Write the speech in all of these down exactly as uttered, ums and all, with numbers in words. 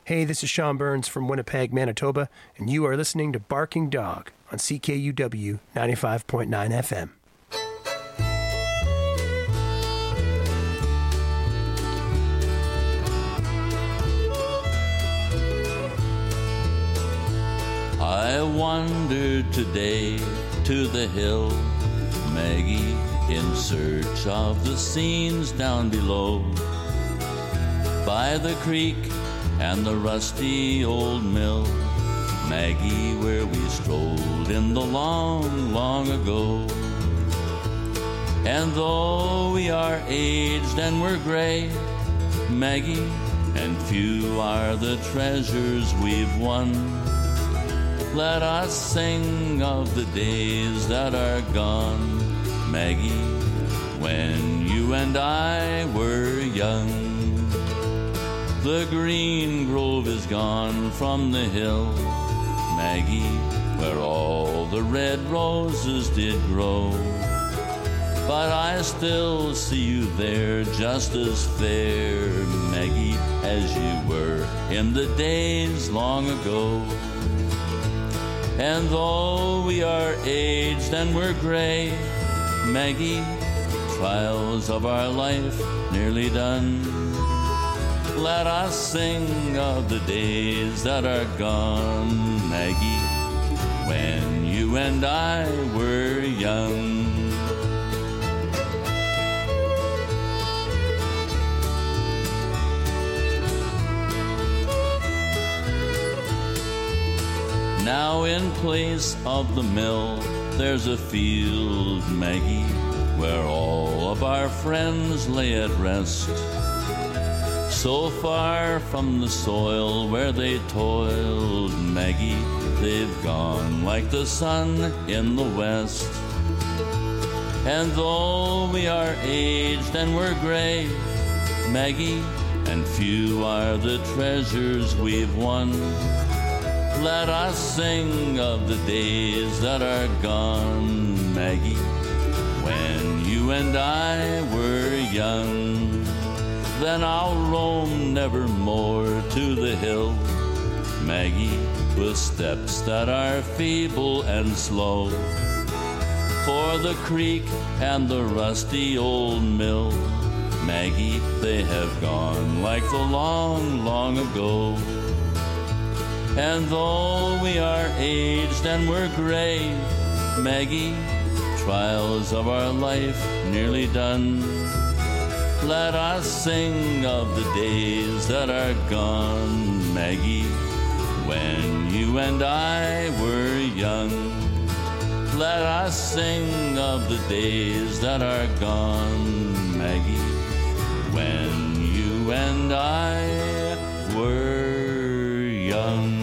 Hey, this is Sean Burns from Winnipeg, Manitoba, and you are listening to Barking Dog on C K U W ninety-five point nine F M. I wandered today to the hill, Maggie, in search of the scenes down below. By the creek and the rusty old mill, Maggie, where we strolled in the long, long ago. And though we are aged and we're gray, Maggie, and few are the treasures we've won, let us sing of the days that are gone, Maggie, when you and I were young. The green grove is gone from the hill, Maggie, where all the red roses did grow. But I still see you there, just as fair, Maggie, as you were in the days long ago. And though we are aged and we're gray, Maggie, trials of our life nearly done, let us sing of the days that are gone, Maggie, when you and I were young. Now in place of the mill, there's a field, Maggie, where all of our friends lay at rest. So far from the soil where they toiled, Maggie, they've gone like the sun in the west. And though we are aged and we're gray, Maggie, and few are the treasures we've won, let us sing of the days that are gone, Maggie, when you and I were young. Then I'll roam nevermore to the hill, Maggie, with steps that are feeble and slow. For the creek and the rusty old mill, Maggie, they have gone like the long, long ago. And though we are aged and we're gray, Maggie, trials of our life nearly done, let us sing of the days that are gone, Maggie, when you and I were young. Let us sing of the days that are gone, Maggie, when you and I were young.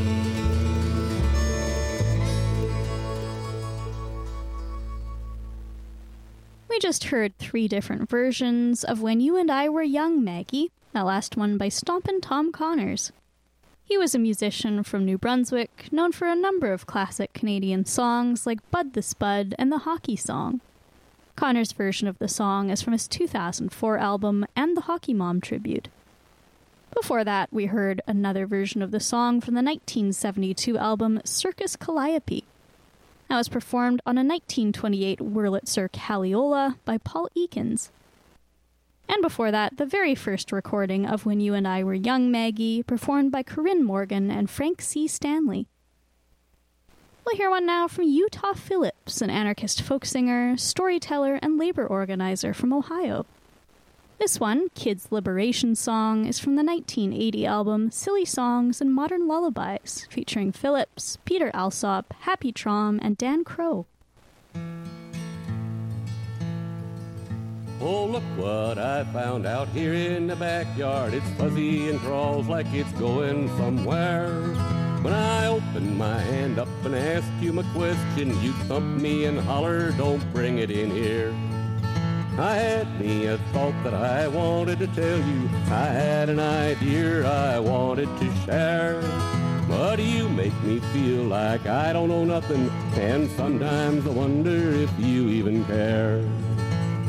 We just heard three different versions of When You and I Were Young, Maggie, that last one by Stompin' Tom Connors. He was a musician from New Brunswick, known for a number of classic Canadian songs like Bud the Spud and the Hockey Song. Connors' version of the song is from his two thousand four album and the Hockey Mom Tribute. Before that, we heard another version of the song from the nineteen seventy-two album Circus Calliope. That was performed on a nineteen twenty-eight Wurlitzer Caliola by Paul Eakins. And before that, the very first recording of When You and I Were Young, Maggie, performed by Corinne Morgan and Frank C. Stanley. We'll hear one now from Utah Phillips, an anarchist folk singer, storyteller, and labor organizer from Ohio. This one, Kids' Liberation Song, is from the nineteen eighty album Silly Songs and Modern Lullabies, featuring Phillips, Peter Alsop, Happy Traum, and Dan Crow. Oh, look what I found out here in the backyard. It's fuzzy and crawls like it's going somewhere. When I opened my hand up and asked you my question, you thumped me and holler, don't bring it in here. I had me a thought that I wanted to tell you. I had an idea I wanted to share. But you make me feel like I don't know nothing, and sometimes I wonder if you even care.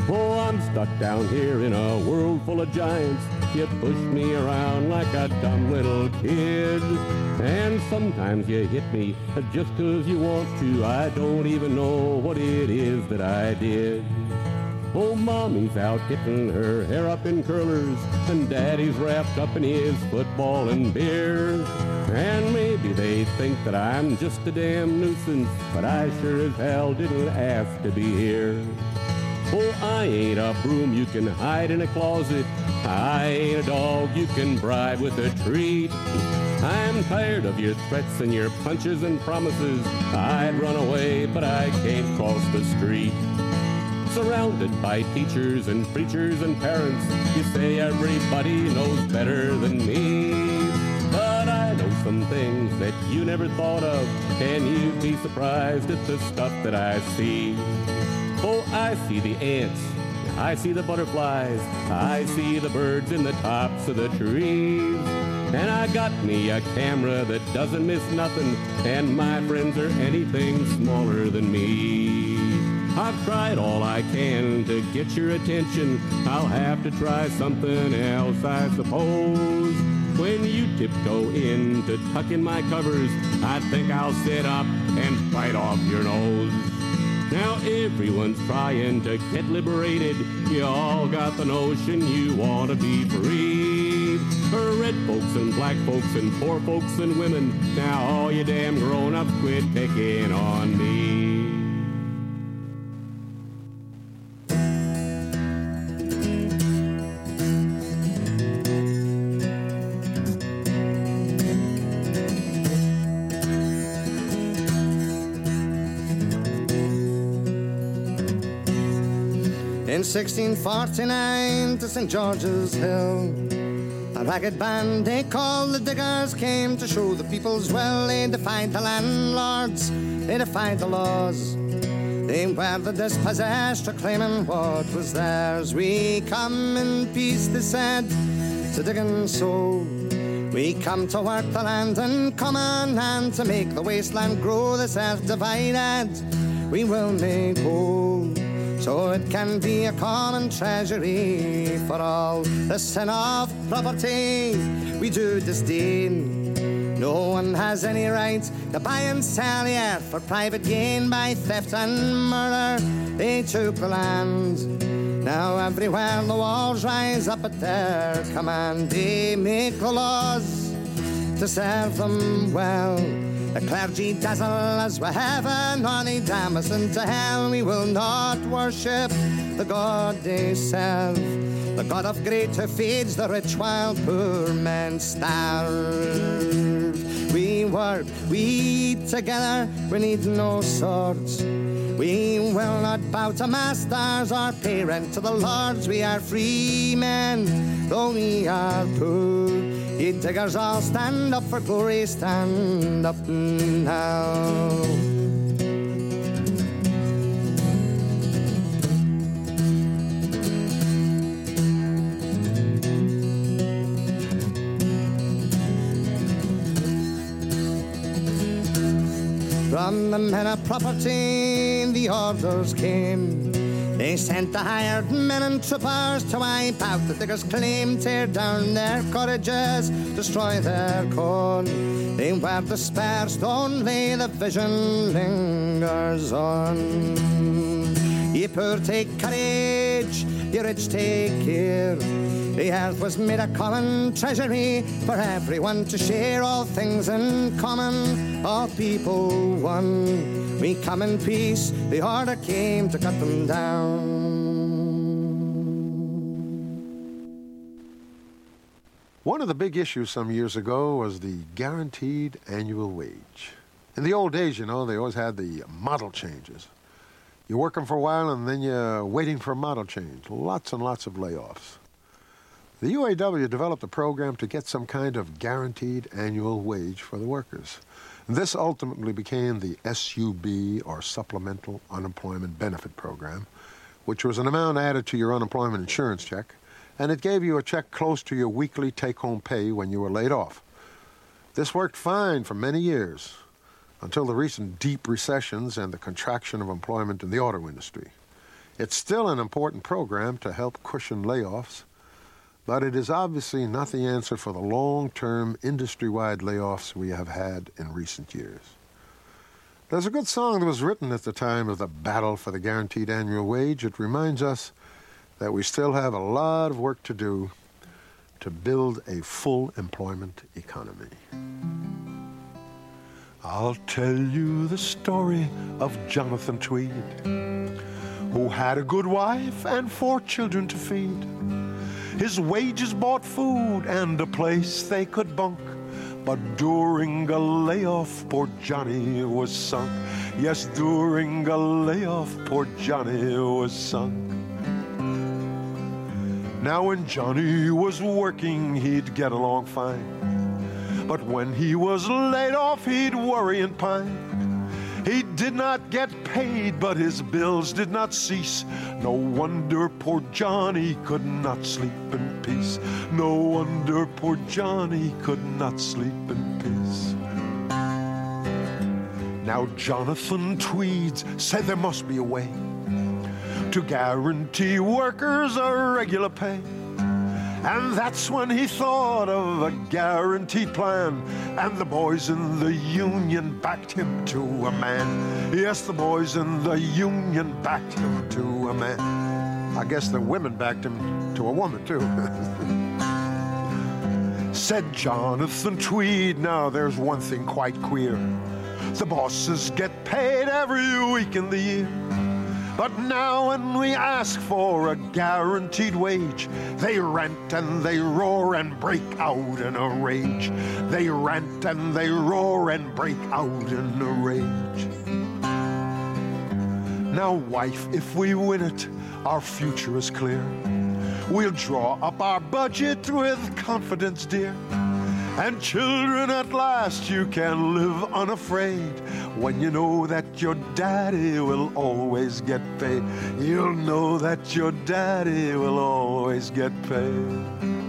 Oh, I'm stuck down here in a world full of giants. You push me around like a dumb little kid. And sometimes you hit me just 'cause you want to. I don't even know what it is that I did. Oh, mommy's out getting her hair up in curlers, and daddy's wrapped up in his football and beer. And maybe they think that I'm just a damn nuisance, but I sure as hell didn't ask to be here. Oh, I ain't a broom you can hide in a closet. I ain't a dog you can bribe with a treat. I'm tired of your threats and your punches and promises. I'd run away, but I can't cross the street. Surrounded by teachers and preachers and parents, you say everybody knows better than me. But I know some things that you never thought of, and you'd be surprised at the stuff that I see. Oh, I see the ants, I see the butterflies, I see the birds in the tops of the trees. And I got me a camera that doesn't miss nothing, and my friends are anything smaller than me. I've tried all I can to get your attention. I'll have to try something else, I suppose. When you tiptoe in to tuck in my covers, I think I'll sit up and bite off your nose. Now everyone's trying to get liberated. You all got the notion you want to be free. For red folks and black folks and poor folks and women, now all you damn grown-ups quit picking on me. In sixteen forty-nine to Saint George's Hill, a ragged band they called the Diggers came to show the people's well. They defied the landlords, they defied the laws. They were the dispossessed, reclaiming what was theirs. We come in peace, they said, to dig and sow. We come to work the land and common hand to make the wasteland grow. This earth divided, we will make whole, so it can be a common treasury for all. The sin of property we do disdain. No one has any right to buy and sell the earth for private gain. By theft and murder they took the land. Now everywhere the walls rise up at their command. They make the laws to serve them well. The clergy dazzle us with heaven, or they damn us into hell. We will not worship the God they serve, the God of great who feeds the rich while poor men starve. We work, we eat together, we need no swords. We will not bow to masters or pay rent to the lords. We are free men, though we are poor. Ye diggers all stand up for glory, stand up now. From the men of property, the orders came. They sent the hired men and troopers to wipe out the diggers' claim, tear down their cottages, destroy their corn. They were dispersed, only the vision lingers on. Ye poor take courage, ye rich take care. The earth was made a common treasury for everyone to share. All things in common, all people one. We come in peace, the order came to cut them down. One of the big issues some years ago was the guaranteed annual wage. In the old days, you know, they always had the model changes. You're working for a while and then you're waiting for a model change. Lots and lots of layoffs. The U A W developed a program to get some kind of guaranteed annual wage for the workers. This ultimately became the S U B, or Supplemental Unemployment Benefit Program, which was an amount added to your unemployment insurance check, and it gave you a check close to your weekly take-home pay when you were laid off. This worked fine for many years, until the recent deep recessions and the contraction of employment in the auto industry. It's still an important program to help cushion layoffs, but it is obviously not the answer for the long-term industry-wide layoffs we have had in recent years. There's a good song that was written at the time of the battle for the guaranteed annual wage. It reminds us that we still have a lot of work to do to build a full employment economy. I'll tell you the story of Jonathan Tweed, who had a good wife and four children to feed. His wages bought food and a place they could bunk, but during a layoff, poor Johnny was sunk. Yes, during a layoff, poor Johnny was sunk. Now when Johnny was working, he'd get along fine, but when he was laid off, he'd worry and pine. He did not get paid, but his bills did not cease. No wonder poor Johnny could not sleep in peace. No wonder poor Johnny could not sleep in peace. Now Jonathan Tweeds said there must be a way to guarantee workers a regular pay. And that's when he thought of a guaranteed plan, and the boys in the union backed him to a man. Yes, the boys in the union backed him to a man. I guess the women backed him to a woman, too. Said Jonathan Tweed, now there's one thing quite queer. The bosses get paid every week in the year. But now when we ask for a guaranteed wage, they rant and they roar and break out in a rage. They rant and they roar and break out in a rage. Now, wife, if we win it, our future is clear. We'll draw up our budget with confidence, dear. And children, at last you can live unafraid when you know that your daddy will always get paid. You'll know that your daddy will always get paid.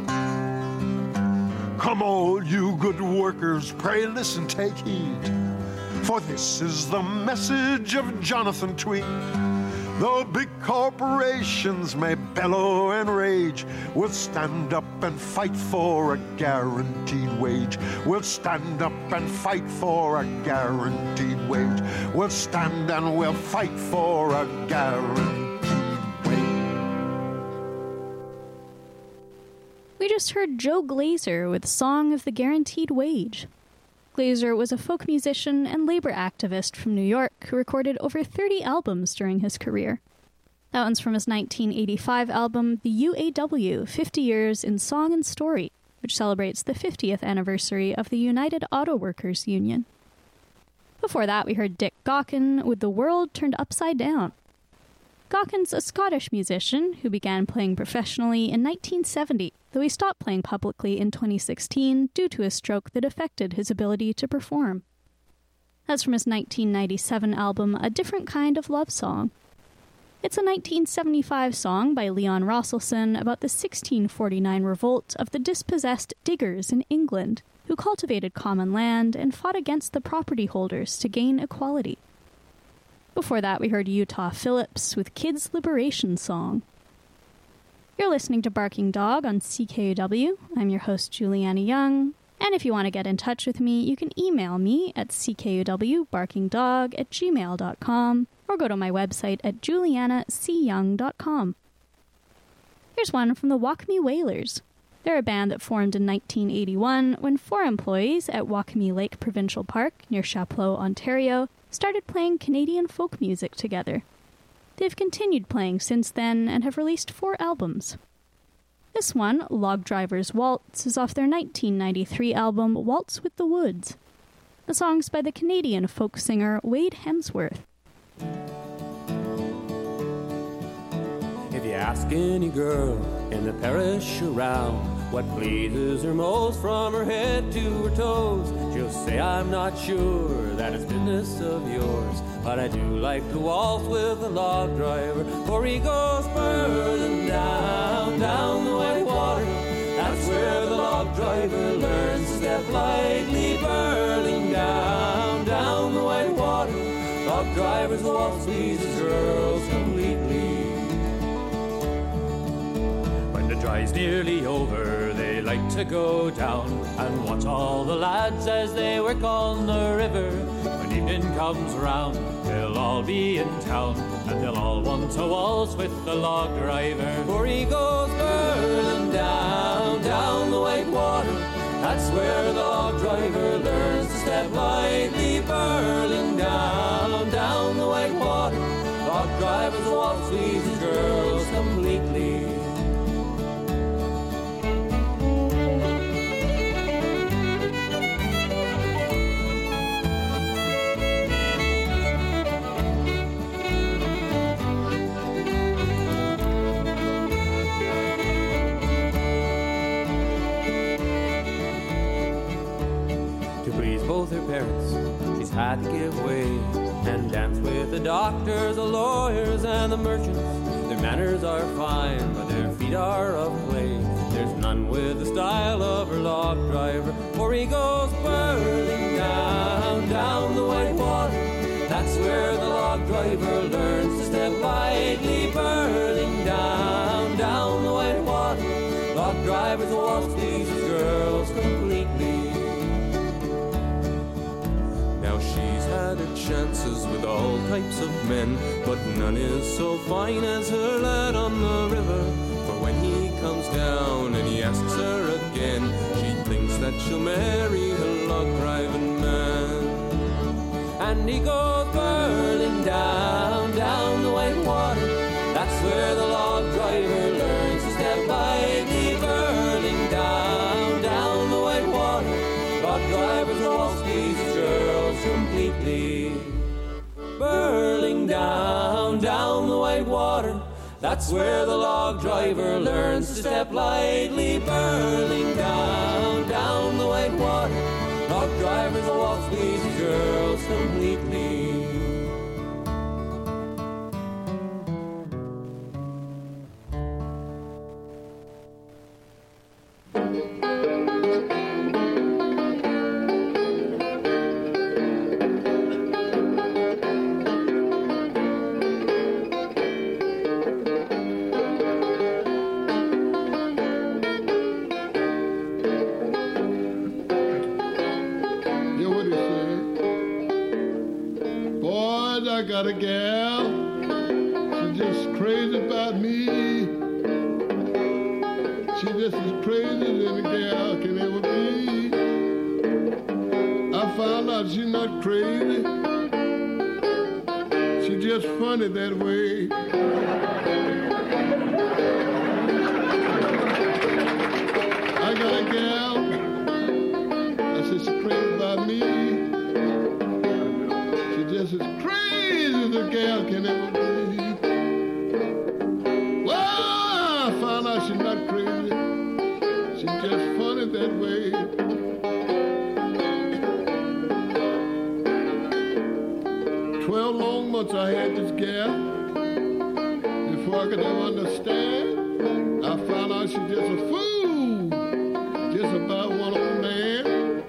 Come all you good workers, pray listen, take heed, for this is the message of Jonathan Tweed. Though big corporations may bellow and rage, we'll stand up and fight for a guaranteed wage. We'll stand up and fight for a guaranteed wage. We'll stand and we'll fight for a guaranteed wage. We just heard Joe Glazer with Song of the Guaranteed Wage. Glazer was a folk musician and labor activist from New York who recorded over thirty albums during his career. That one's from his nineteen eighty-five album, The U A W, fifty Years in Song and Story, which celebrates the fiftieth anniversary of the United Auto Workers Union. Before that, we heard Dick Gaughan with The World Turned Upside Down. Gaughan's a Scottish musician who began playing professionally in nineteen seventy, though he stopped playing publicly in twenty sixteen due to a stroke that affected his ability to perform. That's from his nineteen ninety-seven album, A Different Kind of Love Song. It's a nineteen seventy-five song by Leon Rosselson about the sixteen forty-nine revolt of the dispossessed diggers in England, who cultivated common land and fought against the property holders to gain equality. Before that, we heard Utah Phillips with Kids' Liberation Song. You're listening to Barking Dog on C K U W. I'm your host, Juliana Young. And if you want to get in touch with me, you can email me at c k u w barking dog at gmail dot com or go to my website at juliana c young dot com. Here's one from the Waukeme Whalers. They're a band that formed in nineteen eighty-one when four employees at Waukeme Lake Provincial Park near Chapleau, Ontario, started playing Canadian folk music together. They've continued playing since then and have released four albums. This one, Log Driver's Waltz, is off their nineteen ninety-three album Waltz with the Woods. The song's by the Canadian folk singer Wade Hemsworth. If you ask any girl in the parish around what pleases her most from her head to her toes, she'll say, I'm not sure, that is business of yours, but I do like to waltz with a log driver, for he goes burning down, down the white water. That's where the log driver learns to step lightly, burning down, down the white water. Log drivers waltz pleases girls completely. tide's nearly over, they like to go down and watch all the lads as they work on the river. When evening comes round, they'll all be in town, and they'll all want to waltz with the log driver. For he goes burling down, down the white water. That's where the log driver learns to step lightly, burling down, down the white water. Log drivers waltz these girls completely. Both her parents, she's had to give way and dance with the doctors, the lawyers, and the merchants. Their manners are fine, but their feet are of clay. There's none with the style of her log driver, for he goes burling down, down the white water. That's where the log driver learns to step lightly, burling down, down the white water. Log drivers waltz these girls completely. She's had her chances with all types of men, but none is so fine as her lad on the river. For when he comes down and he asks her again, she thinks that she'll marry her log driving man. And he goes burling down, down the white water. That's where the log driver learns to step lightly, burling down, down the white water. Log drivers waltz these girls completely, burling down, down the white water. That's where the log driver learns to step lightly, burling down, down the white water. Log drivers waltz these girls completely. I got a gal, she's just crazy about me. She's just as crazy as any gal can ever be. I found out she's not crazy, she's just funny that way. I got a gal, I said she's crazy about me. She's just as crazy a gal can ever be. Well, I found out she's not crazy, she's just funny that way. Twelve long months I had this gal before I could ever understand. I found out she's just a fool, just about one old man.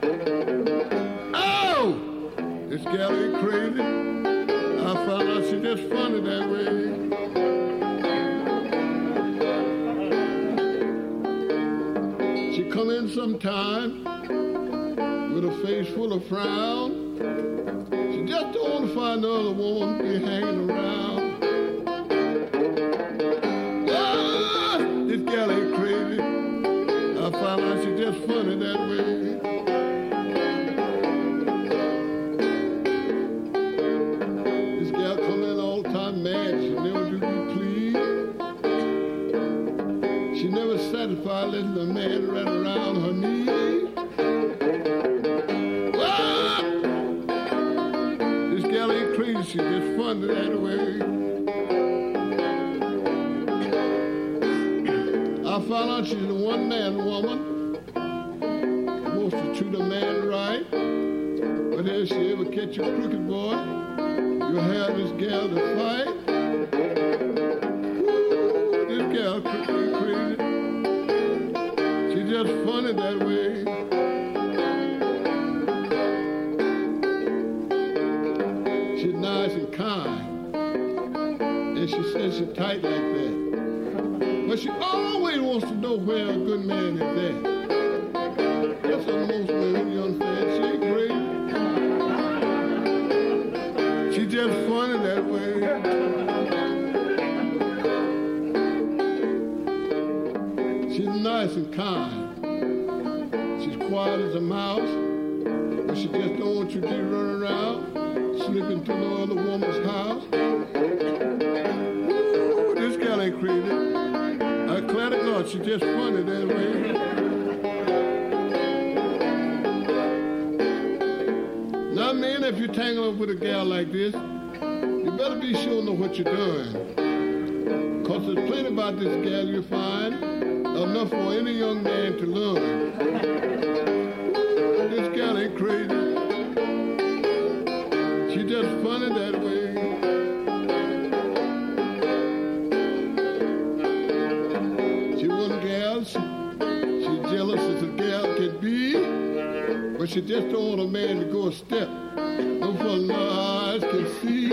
Oh, this gal ain't crazy. I found out she's just funny that way. She come in sometime with a face full of frown. She just don't want to find another woman to be hanging around. Ah, this gal ain't crazy. I found out she's just funny that way. Satisfied letting the man run around her knee. Ah! This gal ain't crazy, she just funny that way. I found out she's a one-man woman, wants to treat a man right. But if she ever catch you crooked, boy, you'll have this gal to fight. Woo, this gal crooked crazy. Just funny that way. She's nice and kind, and she says she's tight like that. But she always wants to know where a good man is at. That's what most women, you understand. She ain't great. She just funny that way. She's nice and kind. She's quiet as a mouse. But she just don't want you to get running around, slipping to no other woman's house. Ooh, this gal ain't crazy. I declare to God, she just funny that way. Now, man, if you tangle up with a gal like this, you better be sure to know what you're doing. Because there's plenty about this gal you find, enough for any young man to learn. This gal ain't crazy. She just funny that way. She wasn't gal. She, she's jealous as a gal can be. But she just don't want a man to go a step. No fun my eyes can see.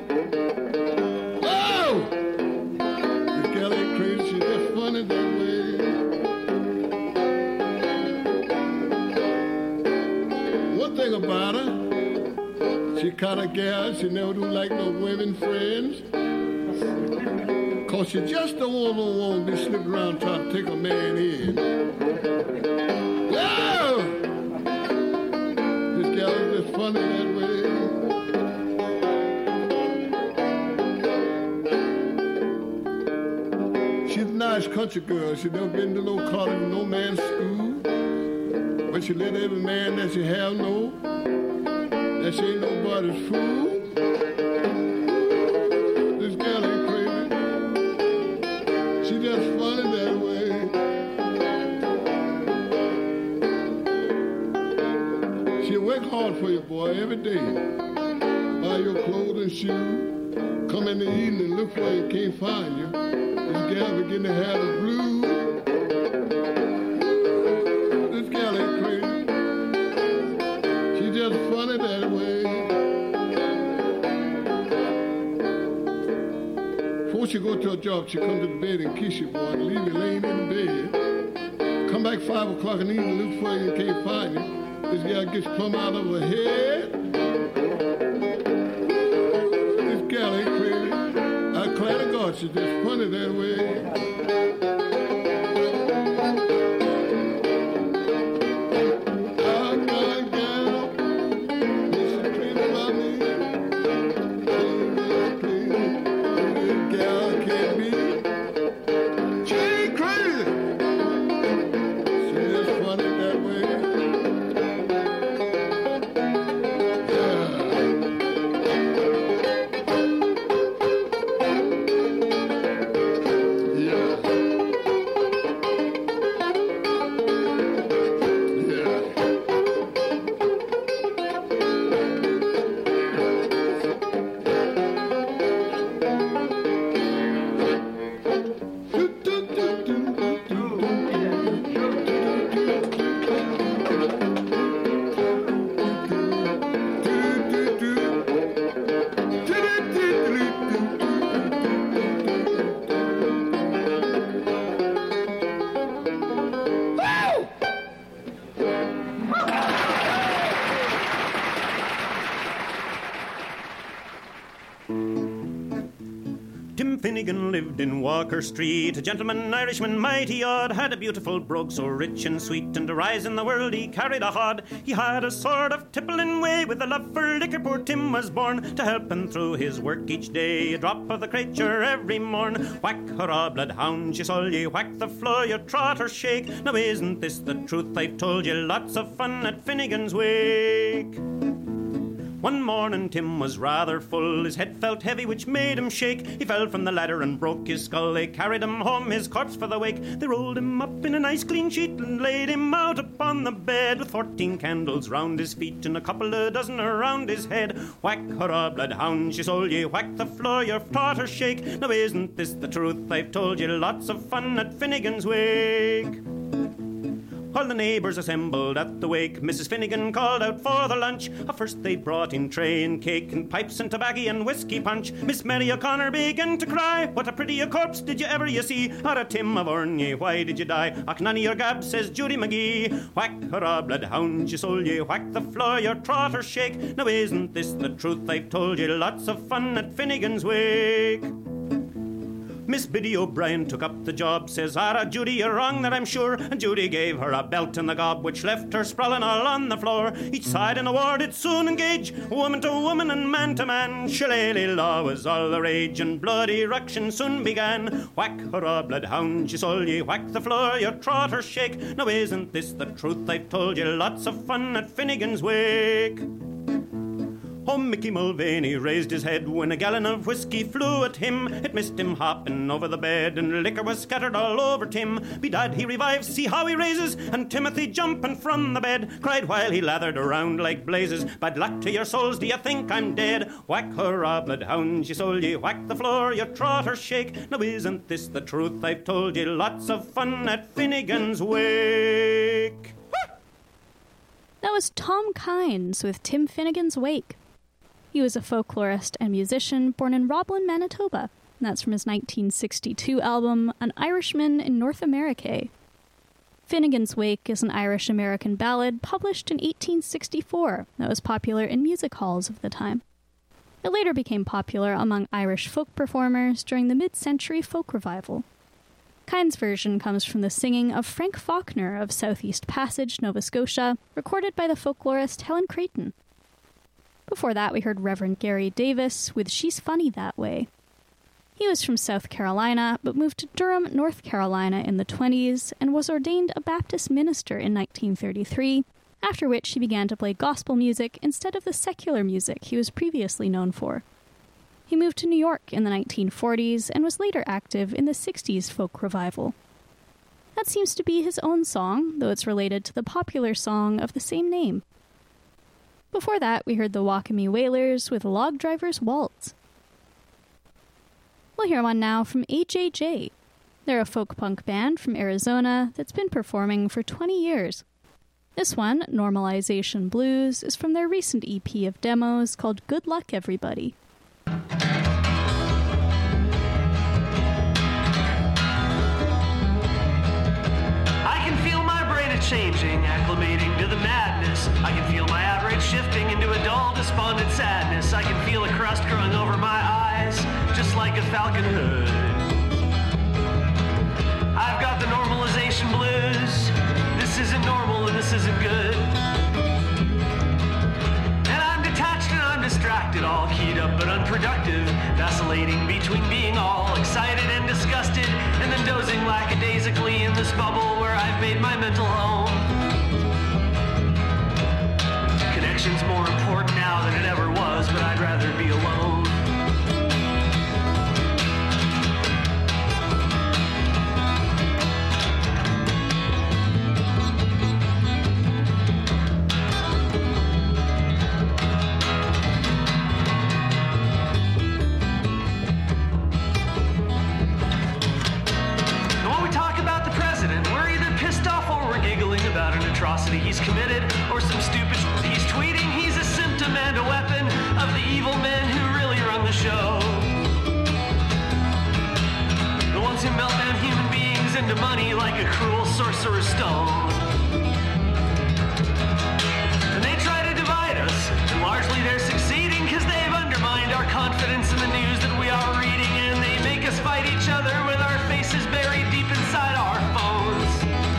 Oh! This gal ain't crazy. She just funny that way. Thing about her, she kind of gal, she never do like no women friends. Cause she just don't want no woman to be slipping around trying to take a man in. Yeah! This gal is just funny that way. She's a nice country girl. She never been to no college, no man's school. But she let every man that she have know that she ain't nobody's fool. This gal ain't crazy. She just funny that way. She work hard for you, boy, every day. Buy your clothes and shoes. Come in the evening and look for you, can't find you. This gal begin to have the blues. Funny that way. Before she go to her job, she come to the bed and kiss you, boy, and leave you laying in the bed. Come back five o'clock in the evening, look for you and can't find you. This gal gets plumb out of her head. This gal ain't crazy. I declare to God, she's just funny that way. Finnegan lived in Walker Street, a gentleman, Irishman, mighty odd, had a beautiful brogue so rich and sweet, and to rise in the world he carried a hod. He had a sort of tippling way, with a love for liquor poor Tim was born, to help him through his work each day, a drop of the creature every morn. Whack, hurrah, bloodhound, you soul ye, whack the floor, you trot or shake. Now isn't this the truth? I've told you, lots of fun at Finnegan's Wake. One morning Tim was rather full, his head felt heavy which made him shake. He fell from the ladder and broke his skull, they carried him home, his corpse for the wake. They rolled him up in a nice clean sheet and laid him out upon the bed, with fourteen candles round his feet and a couple of dozen around his head. Whack, hurrah, bloodhound, she sold ye, whack the floor, your taught her shake. Now isn't this the truth? I've told you, lots of fun at Finnegan's Wake. All the neighbours assembled at the wake. Missus Finnegan called out for their lunch. At first they brought in tray and cake and pipes and tobacco and whiskey punch. Miss Mary O'Connor began to cry. What a pretty a corpse did you ever you see? Or a Tim of Orny, why did you die? Och, none of your gab, says Judy McGee. Whack, hurrah, bloodhound, you sold ye. Whack the floor, your trotters shake. Now isn't this the truth I've told you? Lots of fun at Finnegan's Wake. Miss Biddy O'Brien took up the job. Says, Ara, Judy, you're wrong that I'm sure. And Judy gave her a belt in the gob, which left her sprawling all on the floor. Each side in a war did soon engage, woman to woman and man to man. Shillelagh law was all the rage, and bloody ruction soon began. Whack, hurrah, bloodhound, you sold ye. Whack the floor, your trotters shake. Now isn't this the truth I've told you? Lots of fun at Finnegan's Wake. Oh, Mickey Mulvaney raised his head when a gallon of whiskey flew at him. It missed him hopping over the bed, and liquor was scattered all over Tim. Bedad, he revives, see how he raises, and Timothy jumping from the bed cried while he lathered around like blazes, bad luck to your souls, do you think I'm dead? Whack, hurrah, bloodhounds, you sold ye. Whack the floor, your trotters shake. Now isn't this the truth I've told ye? Lots of fun at Finnegan's Wake. That was Tom Kynes with Tim Finnegan's Wake. He was a folklorist and musician born in Roblin, Manitoba. That's from his nineteen sixty-two album, An Irishman in North America. Finnegan's Wake is an Irish-American ballad published in eighteen sixty-four that was popular in music halls of the time. It later became popular among Irish folk performers during the mid-century folk revival. Kynes' version comes from the singing of Frank Faulkner of Southeast Passage, Nova Scotia, recorded by the folklorist Helen Creighton. Before that, we heard Reverend Gary Davis with She's Funny That Way. He was from South Carolina, but moved to Durham, North Carolina in the twenties and was ordained a Baptist minister in nineteen thirty-three, after which he began to play gospel music instead of the secular music he was previously known for. He moved to New York in the nineteen forties and was later active in the sixties folk revival. That seems to be his own song, though it's related to the popular song of the same name. Before that, we heard the Waukeme Whalers with Log Driver's Waltz. We'll hear one now from A J J. They're a folk punk band from Arizona that's been performing for twenty years. This one, Normalization Blues, is from their recent E P of demos called Good Luck Everybody. I can feel my brain a-changing, acclimating to the madness. I can feel my outrage shifting into a dull, despondent sadness. I can feel a crust growing over my eyes, just like a falcon hood. I've got the normalization blues. This isn't normal and this isn't good. And I'm detached and I'm distracted, all keyed up but unproductive, vacillating between being all excited and disgusted, and then dozing lackadaisically in this bubble where I've made my mental home. Connection's more important now than it ever was, but I'd rather be alone. He's committed, or some stupid he's tweeting. He's a symptom and a weapon of the evil men who really run the show. The ones who melt down human beings into money like a cruel sorcerer's stone. And they try to divide us, and largely they're succeeding because they've undermined our confidence in the news that we are reading, and they make us fight each other with our faces buried deep inside our phones.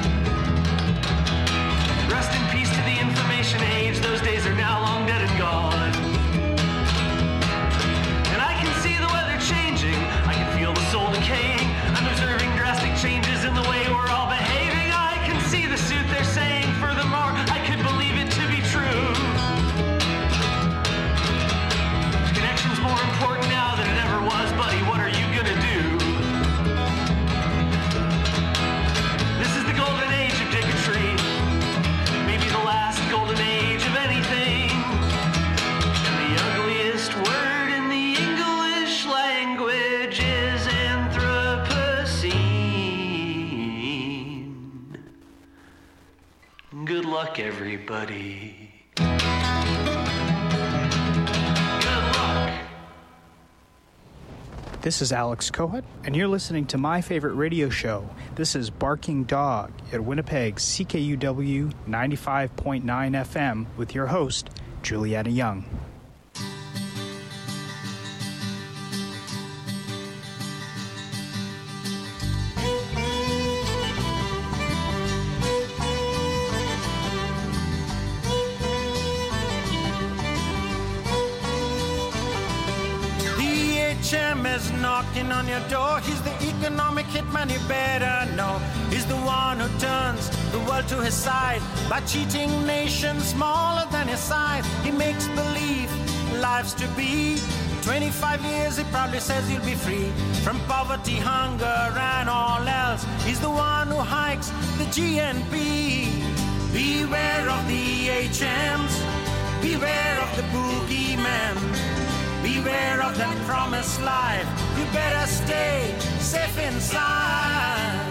Rest in peace to the information age, those days are now long dead and gone. And I can see the weather changing, I can feel the soul decaying, I'm observing drastic changes in the way we're all behaving. I can see the luck, everybody. This is Alex Kohut, and you're listening to my favorite radio show. This is Barking Dog at Winnipeg's C K U W ninety-five point nine F M with your host, Juliana Young. Is knocking on your door. He's the economic hitman, you better know. He's the one who turns the world to his side by cheating nations smaller than his size. He makes believe life's to be. twenty-five years, he probably says you'll be free from poverty, hunger, and all else. He's the one who hikes the G N P. Beware of the H Ms. Beware of the boogeyman. Beware of that promised life. You better stay safe inside.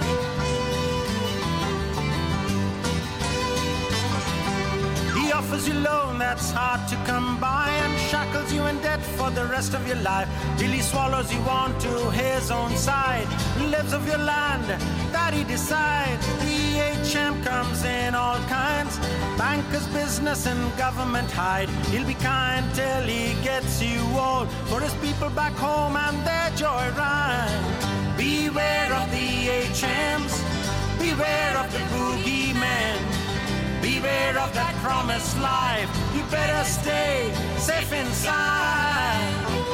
He offers you loan that's hard to come by and shackles you in debt for the rest of your life till he swallows you onto his own side. Lives of your land that he decides. The H M comes in all kinds. Bankers, business, and government hide. He'll be kind till he gets you old for his people back home and their joyride. Beware of the H Ms. Beware of the boogeyman. Beware of that promised life. You better stay safe inside.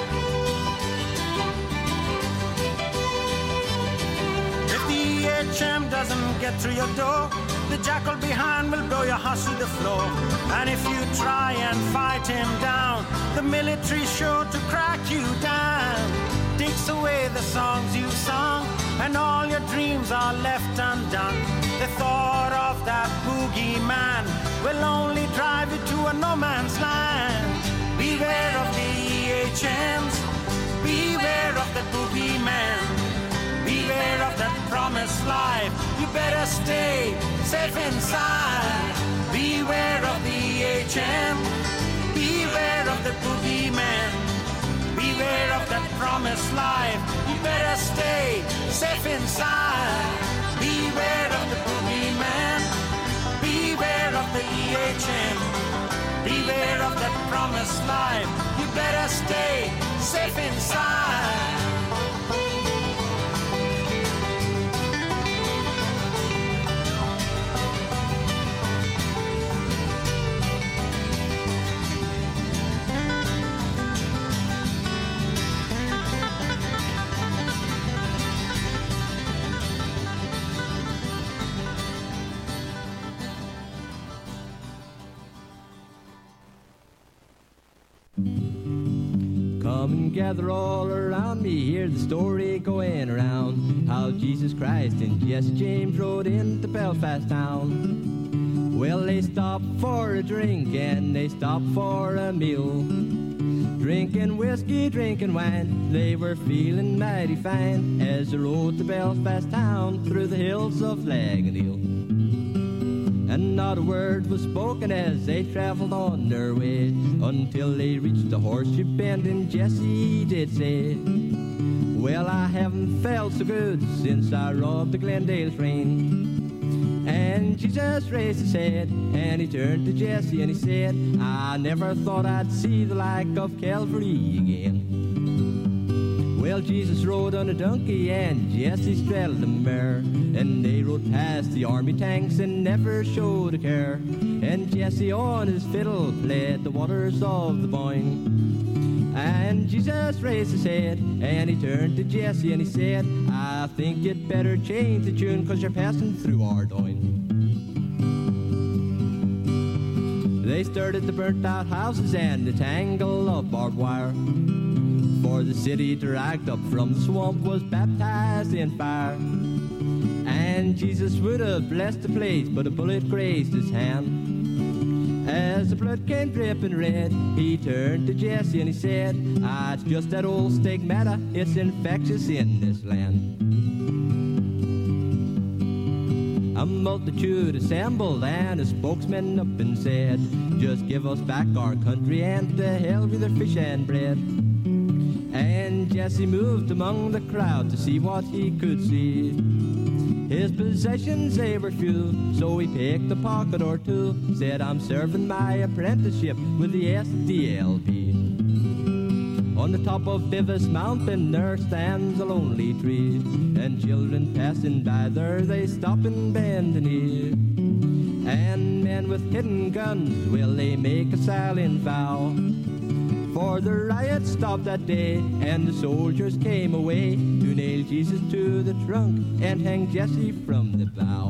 If the H M doesn't get through your door, the jackal behind will blow your house to the floor. And if you try and fight him down, the military's sure to crack you down. Takes away the songs you sung, and all your dreams are left undone. The thought of that boogeyman will only drive you to a no man's land. Beware of the H Ms. Beware of the boogeyman. Beware of that promised life. You better stay safe inside. Beware of the H M. Beware of the boogeyman. Beware of that promised life. You better stay safe inside. Beware of the boogeyman. Beware of the E H M. Beware of that promised life. You better stay safe inside. Come and gather all around me, hear the story going around, how Jesus Christ and Jesse James rode into Belfast town. Well, they stopped for a drink and they stopped for a meal. Drinking whiskey, drinking wine, they were feeling mighty fine as they rode to Belfast town through the hills of Laganeel. And not a word was spoken as they travelled on their way until they reached the horseshoe bend, and Jesse did say, well, I haven't felt so good since I robbed the Glendale train. And Jesus raised his head and he turned to Jesse and he said, I never thought I'd see the like of Calvary again. Well, Jesus rode on a donkey and Jesse straddled a mare, and they rode past the army tanks and never showed a care. And Jesse on his fiddle played the waters of the Boyne. And Jesus raised his head and he turned to Jesse and he said, I think you'd better change the tune, 'cause you're passing through Ardoyne. They started the burnt out houses and the tangle of barbed wire, for the city dragged up from the swamp was baptized in fire. And Jesus would have blessed the place, but a bullet grazed his hand. As the blood came dripping red, he turned to Jesse and he said, ah, it's just that old stigmata, it's infectious in this land. A multitude assembled, and a spokesman up and said, just give us back our country, and to hell with their fish and bread. And Jesse moved among the crowd to see what he could see. His possessions, they were few, so he picked a pocket or two. Said, I'm serving my apprenticeship with the S D L P. On the top of Bivis Mountain there stands a lonely tree, and children passing by there, they stop and bend the knee. And men with hidden guns, will they make a silent vow? For the riot stopped that day, and the soldiers came away to nail Jesus to the trunk and hang Jesse from the bough.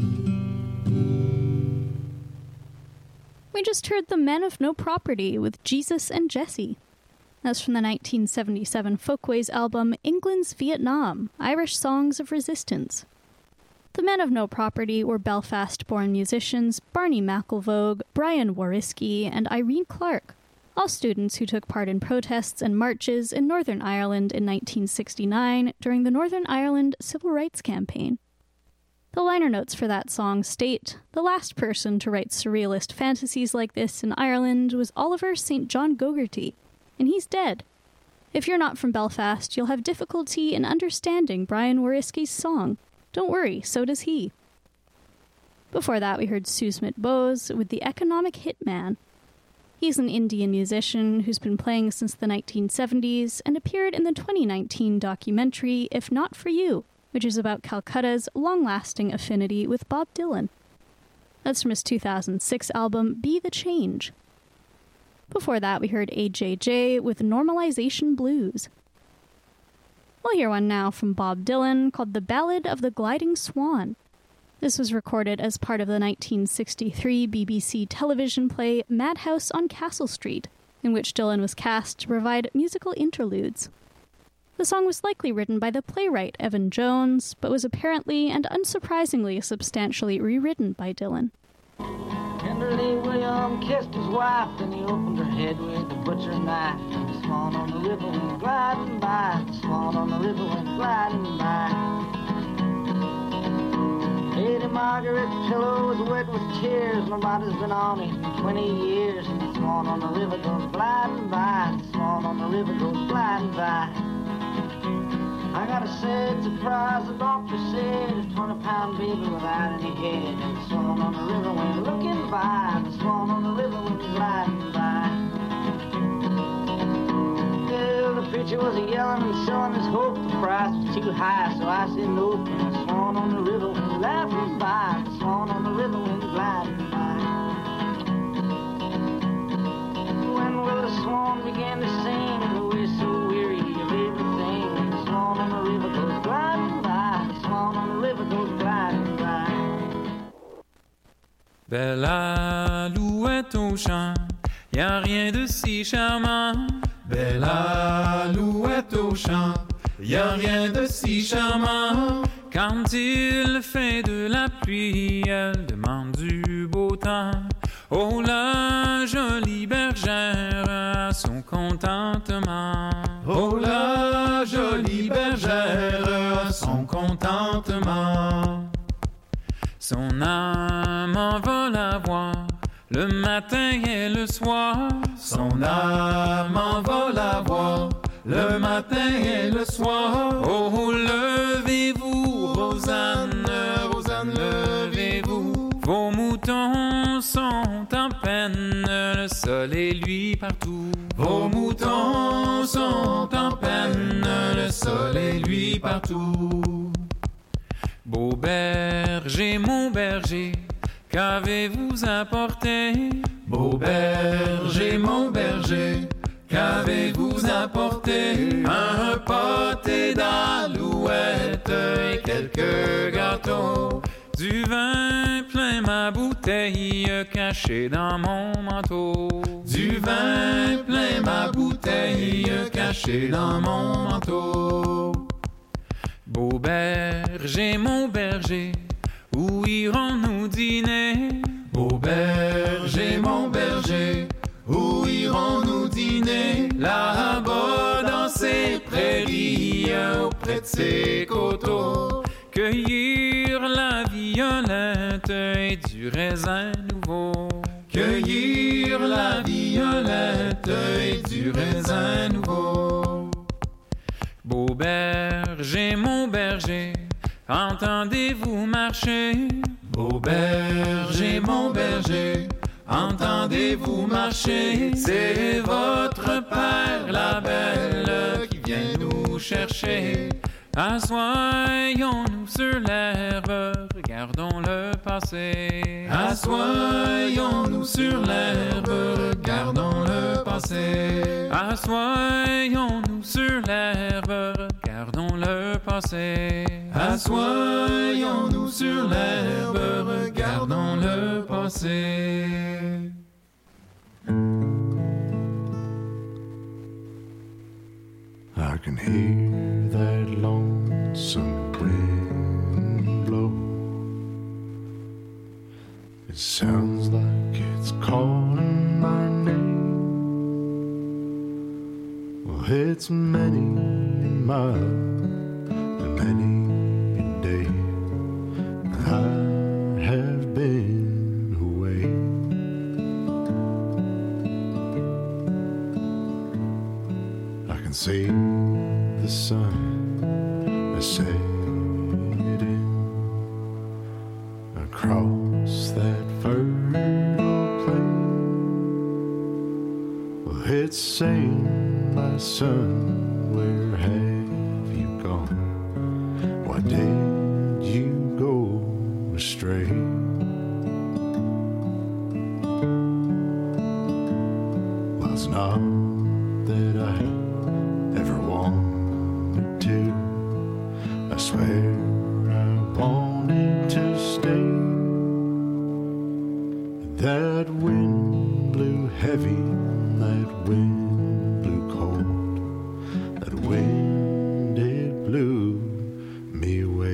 We just heard The Men of No Property with Jesus and Jesse. That's from the nineteen seventy-seven Folkways album England's Vietnam, Irish Songs of Resistance. The Men of No Property were Belfast-born musicians Barney McElvogue, Brian Wariski, and Irene Clark, all students who took part in protests and marches in Northern Ireland in nineteen sixty-nine during the Northern Ireland Civil Rights Campaign. The liner notes for that song state, the last person to write surrealist fantasies like this in Ireland was Oliver Saint John Gogarty, and he's dead. If you're not from Belfast, you'll have difficulty in understanding Brian Wariski's song. Don't worry, so does he. Before that, we heard Sue Smith-Bowes with The Economic Hitman. He's an Indian musician who's been playing since the nineteen seventies and appeared in the twenty nineteen documentary If Not For You, which is about Calcutta's long-lasting affinity with Bob Dylan. That's from his two thousand six album Be The Change. Before that, we heard A J J with Normalization Blues. We'll hear one now from Bob Dylan called The Ballad of the Gliding Swan. This was recorded as part of the nineteen sixty-three B B C television play Madhouse on Castle Street, in which Dylan was cast to provide musical interludes. The song was likely written by the playwright Evan Jones, but was apparently and unsurprisingly substantially rewritten by Dylan. Tenderly William kissed his wife, then he opened her head with the butcher knife. And the swan on the river went gliding by, the swan on the river went gliding by. Lady Margaret's pillow was wet with tears, nobody's been on it in twenty years. And the swan on the river goes gliding by, and the swan on the river goes gliding by. I got a sad surprise, the doctor said, a twenty pound baby without any head. And the swan on the river went looking by, and the swan on the river went gliding by. Well, the preacher was a yelling and selling his hope, the price was too high, so I said no. And the swan on the river went laughing by, and the swan on the river went gliding by. When will the swan began to sing, oh, we're so weary of everything. And the swan on the river goes gliding by, the swan on the river goes gliding by. Belle alouette au champ, y'a rien de si charmant. Belle alouette au champ, y'a rien de si charmant. Quand il fait de la pluie, elle demande du beau temps. Oh, la jolie bergère a son contentement. Oh, la jolie bergère a son contentement. Son âme envole à voir le matin et le soir. Son âme envole à voir le matin et le soir. Oh, levez-vous, Rosanne, Rosanne, levez-vous. Vos moutons sont en peine, le soleil lui partout. Vos moutons sont en peine, le soleil lui partout. Beau berger, mon berger, qu'avez-vous apporté? Beau berger, mon berger, qu'avez-vous apporté? Un pâté d'alouette et quelques gâteaux. Du vin plein ma bouteille cachée dans mon manteau. Du vin plein ma bouteille cachée dans mon manteau. Beau berger, mon berger, où irons-nous dîner? Beau berger, mon berger, où irons-nous dîner? Là-bas dans ces prairies, auprès de ces coteaux, cueillir la violette et du raisin nouveau. Cueillir la violette et du raisin nouveau. Beau berger, mon berger, entendez-vous marcher? Beau berger, mon berger, entendez-vous marcher? C'est votre père, la belle, qui vient nous chercher. Assoyons-nous sur l'herbe, regardons-le passer. Assoyons-nous sur l'herbe, regardons-le passer. Assoyons-nous sur l'herbe, regardons-le passer. Assoyons-nous sur l'herbe, regardons-le passer. I can hear that lonesome wind blow. It sounds like it's calling my name. Well, it's many a mile and many a day I have been away. I can see the sun setting across that fertile plain. Well, it's saying, my son, where have you gone? Why did you go astray? Well, it's not that I ever wanted to. I swear I wanted to stay. That wind blew heavy, that wind blew cold, that wind, it blew me away.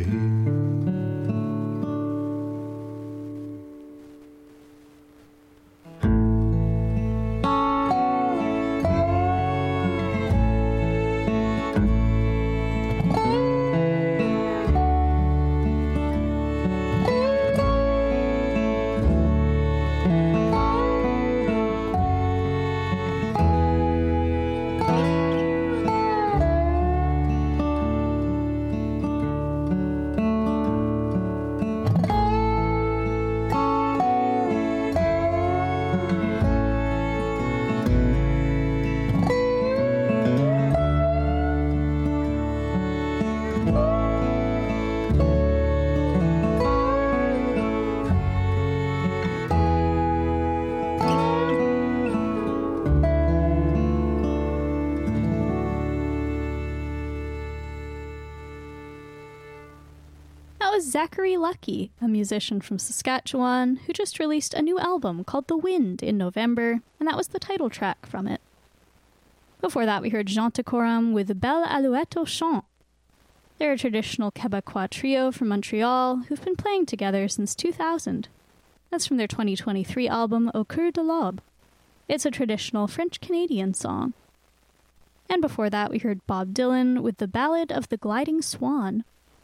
Zachary Lucky, a musician from Saskatchewan who just released a new album called The Wind in November, and that was the title track from it. Before that, we heard Jean Tecorum with Belle Alouette au Chant. They're a traditional Quebecois trio from Montreal who've been playing together since two thousand. That's from their twenty twenty-three album Au Cœur de l'Aube. It's a traditional French-Canadian song. And before that, we heard Bob Dylan with the Ballad of the Gliding Swan.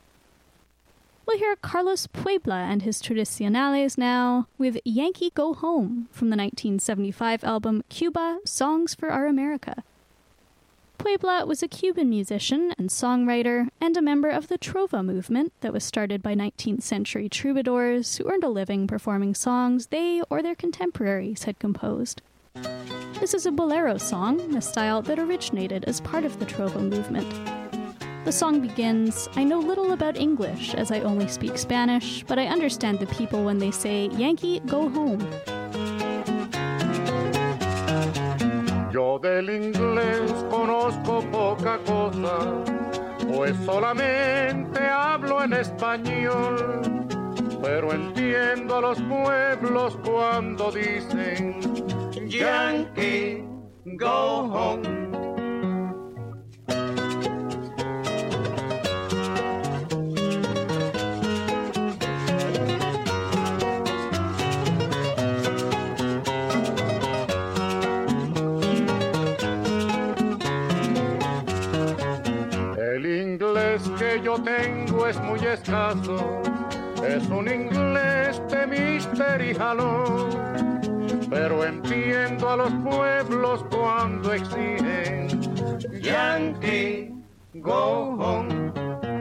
We'll hear Carlos Puebla and his Tradicionales now with Yankee Go Home from the nineteen seventy-five album Cuba, Songs for Our America. Puebla was a Cuban musician and songwriter and a member of the Trova movement that was started by nineteenth century troubadours who earned a living performing songs they or their contemporaries had composed. This is a bolero song, a style that originated as part of the Trova movement. The song begins, I know little about English as I only speak Spanish, but I understand the people when they say, Yankee, go home. Yo del inglés conozco poca cosa, pues solamente hablo en español, pero entiendo a los pueblos cuando dicen, Yankee, go home. El inglés que yo tengo es muy escaso, Es un inglés de mister y jalón, pero entiendo a los pueblos cuando exigen Yankee, go home.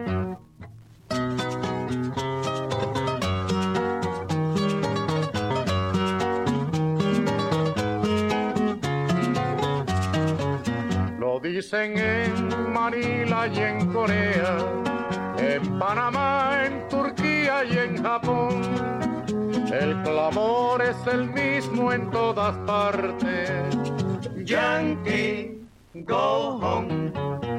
Lo dicen en Manila y en Corea, en Panamá, en Turquía y en Japón. El clamor es el mismo en todas partes. Yankee, go home.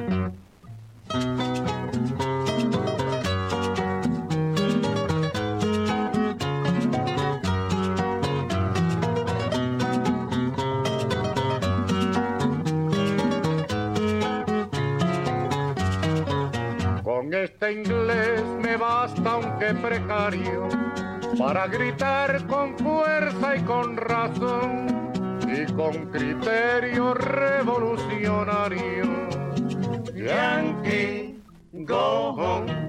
Con este inglés me basta, aunque precario, para gritar con fuerza y con razón y con criterio revolucionario. Yankee, go home.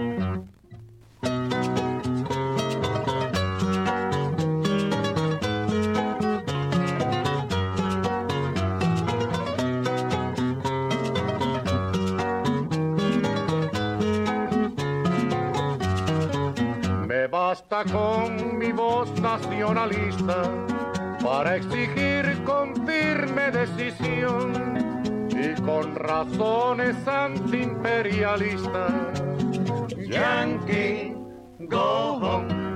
Basta con mi voz nacionalista para exigir con firme decisión y con razones antiimperialistas. Yankee, go home.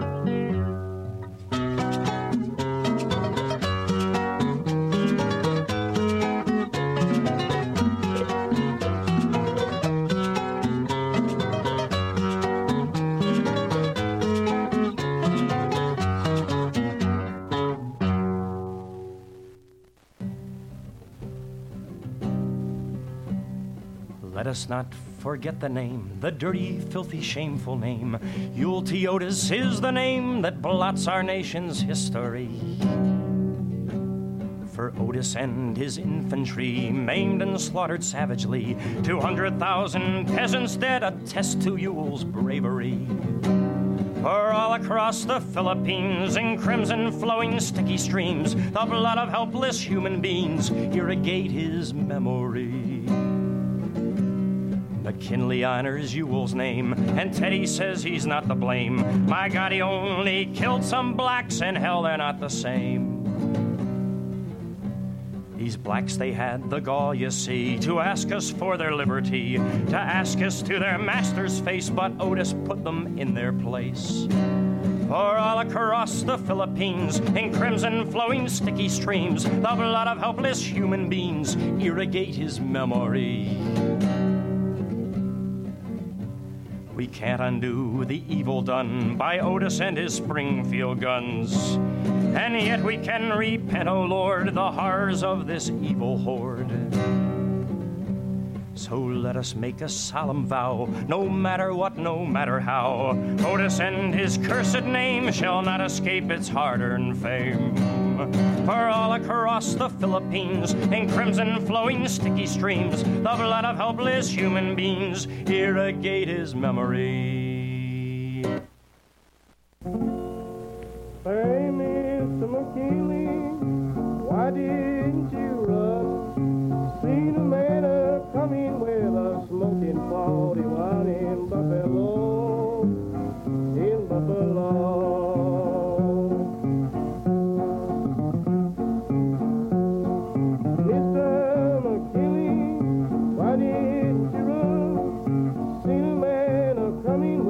Let us not forget the name, the dirty, filthy, shameful name. Ule Teotis is the name that blots our nation's history. For Otis and his infantry, maimed and slaughtered savagely, two hundred thousand peasants dead attest to Ule's bravery. For all across the Philippines, in crimson flowing sticky streams, the blood of helpless human beings irrigate his memory. McKinley honors Ewell's name, and Teddy says he's not to blame. My God, he only killed some blacks, and hell, they're not the same. These blacks, they had the gall, you see, to ask us for their liberty, to ask us to their master's face, but Otis put them in their place. For all across the Philippines, in crimson flowing sticky streams, the blood of helpless human beings irrigate his memory. We can't undo the evil done by Otis and his Springfield guns. And yet we can repent, O Lord, the horrors of this evil horde. So let us make a solemn vow, no matter what, no matter how, Otis and his cursed name shall not escape its hard-earned fame. For all across the Philippines, in crimson flowing sticky streams, the blood of helpless human beings irrigate his memory. Hey, Mister McKinley, why didn't you run? Seen a man a coming with a smoking forty-one in Buffalo, in Buffalo. Coming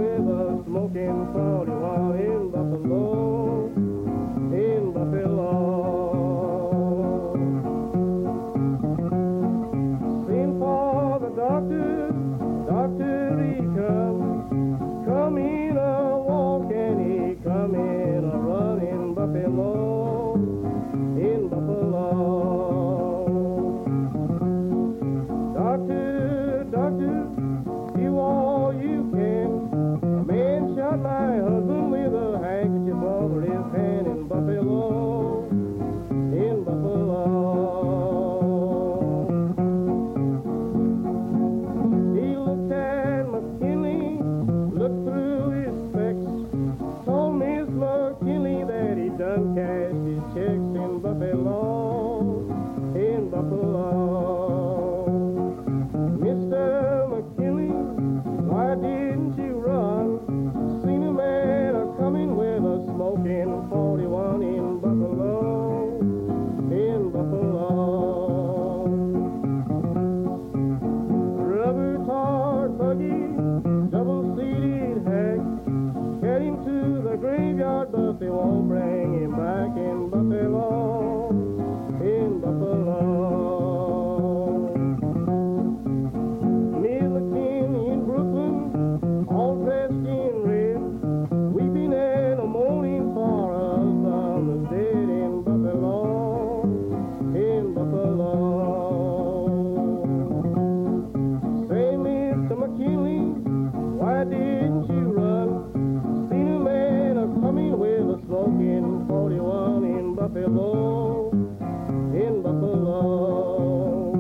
Buffalo.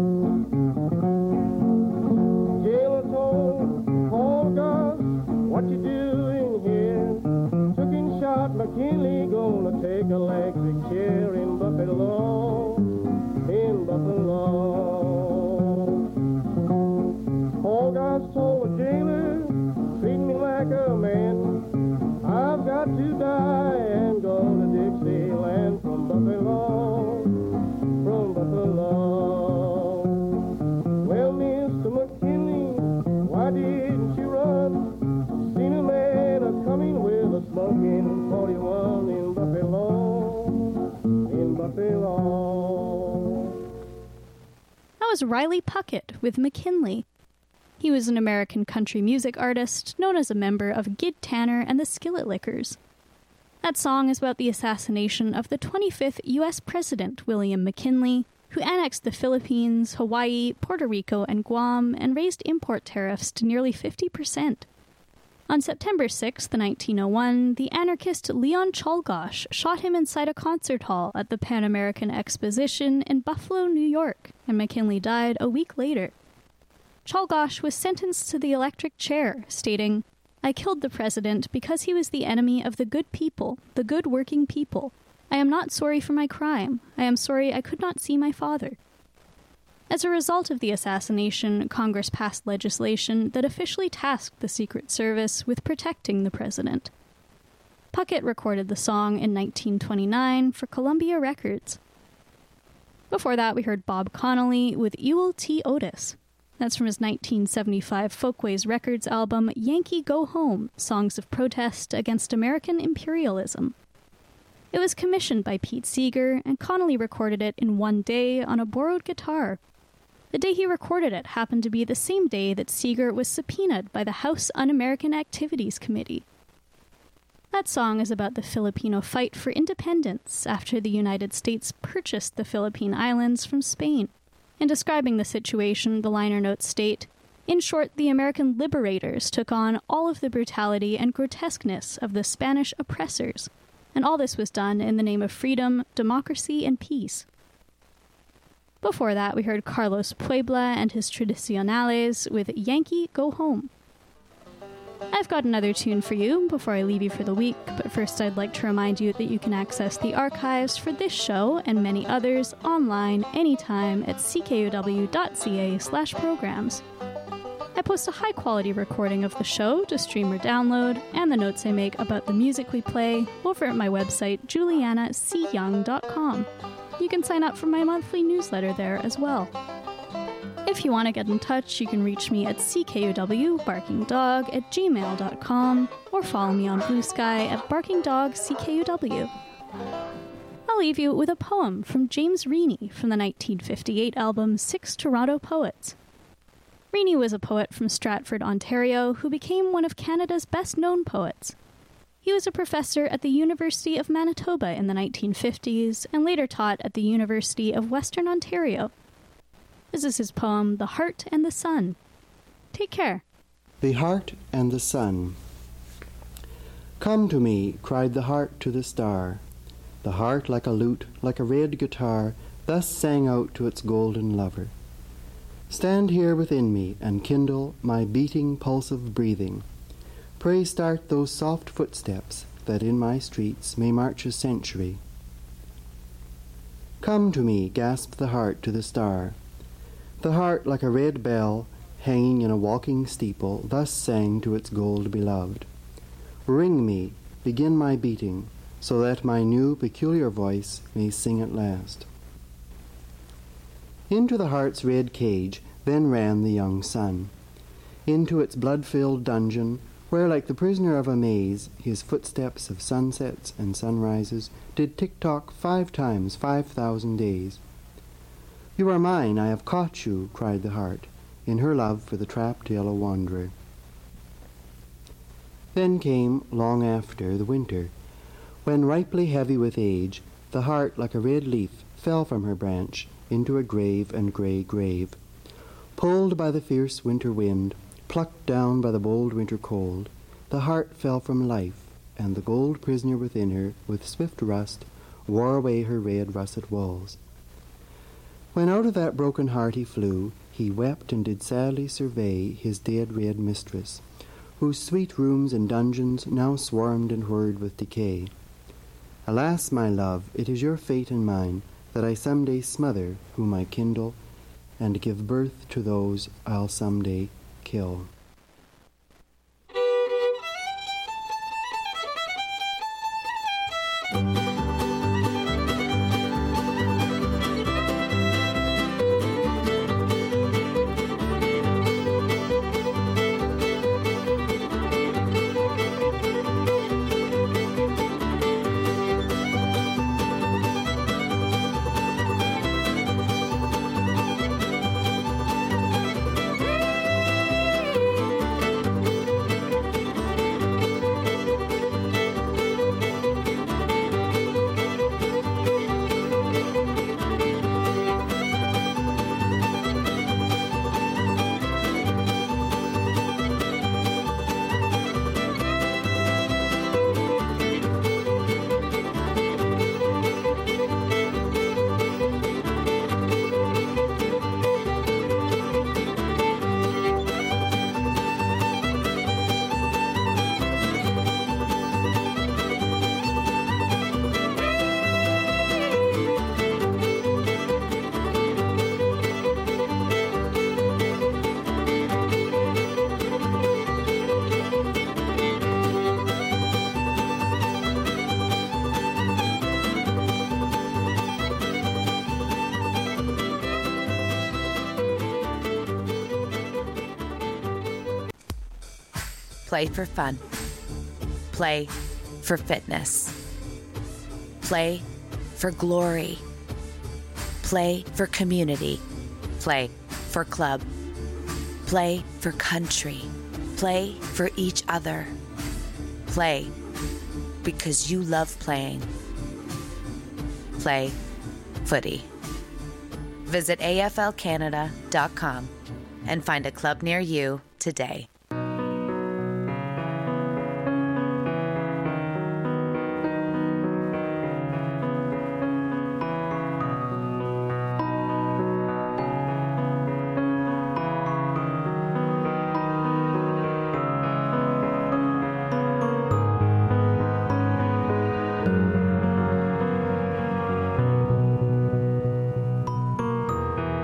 Jailer told Paul Goss, what you doing here? Took in shot McKinley, gonna take electric chair in Buffalo, in Buffalo. Paul Goss told the jailer, treat me like a man. I've got to die and go to Dixieland from Buffalo, from Buffalo. Well, Mister McKinley, why didn't you run? Seen a man a-coming with a smoking forty-one in Buffalo, in Buffalo. That was Riley Puckett with McKinley. He was an American country music artist, known as a member of Gid Tanner and the Skillet Lickers. That song is about the assassination of the twenty-fifth U S President, William McKinley, who annexed the Philippines, Hawaii, Puerto Rico, and Guam, and raised import tariffs to nearly fifty percent. On September sixth, nineteen oh one, the anarchist Leon Czolgosz shot him inside a concert hall at the Pan American Exposition in Buffalo, New York, and McKinley died a week later. Czolgosz was sentenced to the electric chair, stating, "I killed the president because he was the enemy of the good people, the good working people. I am not sorry for my crime. I am sorry I could not see my father." As a result of the assassination, Congress passed legislation that officially tasked the Secret Service with protecting the president. Puckett recorded the song in nineteen twenty-nine for Columbia Records. Before that, we heard Bob Connolly with Ewell T. Otis. That's from his nineteen seventy-five Folkways Records album, Yankee Go Home, Songs of Protest Against American Imperialism. It was commissioned by Pete Seeger, and Connolly recorded it in one day on a borrowed guitar. The day he recorded it happened to be the same day that Seeger was subpoenaed by the House Un-American Activities Committee. That song is about the Filipino fight for independence after the United States purchased the Philippine Islands from Spain. In describing the situation, the liner notes state, "In short, the American liberators took on all of the brutality and grotesqueness of the Spanish oppressors, and all this was done in the name of freedom, democracy, and peace." Before that, we heard Carlos Puebla and his Tradicionales with Yankee Go Home. I've got another tune for you before I leave you for the week, but first I'd like to remind you that you can access the archives for this show and many others online anytime at c k u w dot c a slash programs. I post a high-quality recording of the show to stream or download, and the notes I make about the music we play over at my website, juliana c young dot com. You can sign up for my monthly newsletter there as well. If you want to get in touch, you can reach me at c k u w barking dog at gmail dot com or follow me on Blue Sky at barking dog c k u w. I'll leave you with a poem from James Reaney from the nineteen fifty-eight album Six Toronto Poets. Reaney was a poet from Stratford, Ontario, who became one of Canada's best-known poets. He was a professor at the University of Manitoba in the nineteen fifties and later taught at the University of Western Ontario. This is his poem, The Heart and the Sun. Take care. The Heart and the Sun. Come to me, cried the heart to the star. The heart, like a lute, like a red guitar, thus sang out to its golden lover. Stand here within me and kindle my beating, pulsive breathing. Pray start those soft footsteps that in my streets may march a century. Come to me, gasped the heart to the star. The heart, like a red bell, hanging in a walking steeple, thus sang to its gold beloved. Ring me, begin my beating, so that my new peculiar voice may sing at last. Into the heart's red cage then ran the young sun. Into its blood-filled dungeon, where like the prisoner of a maze, his footsteps of sunsets and sunrises did tick-tock five times five thousand days. You are mine, I have caught you, cried the heart, in her love for the trapped yellow wanderer. Then came, long after, the winter, when, ripely heavy with age, the heart, like a red leaf, fell from her branch into a grave and grey grave. Pulled by the fierce winter wind, plucked down by the bold winter cold, the heart fell from life, and the gold prisoner within her, with swift rust, wore away her red russet walls. When out of that broken heart he flew, he wept and did sadly survey his dead red mistress, whose sweet rooms and dungeons now swarmed and whirred with decay. Alas, my love, it is your fate and mine that I some day smother whom I kindle, and give birth to those I'll some day kill. Play for fun. Play for fitness. Play for glory. Play for community. Play for club. Play for country. Play for each other. Play because you love playing. Play footy. Visit A F L Canada dot com and find a club near you today.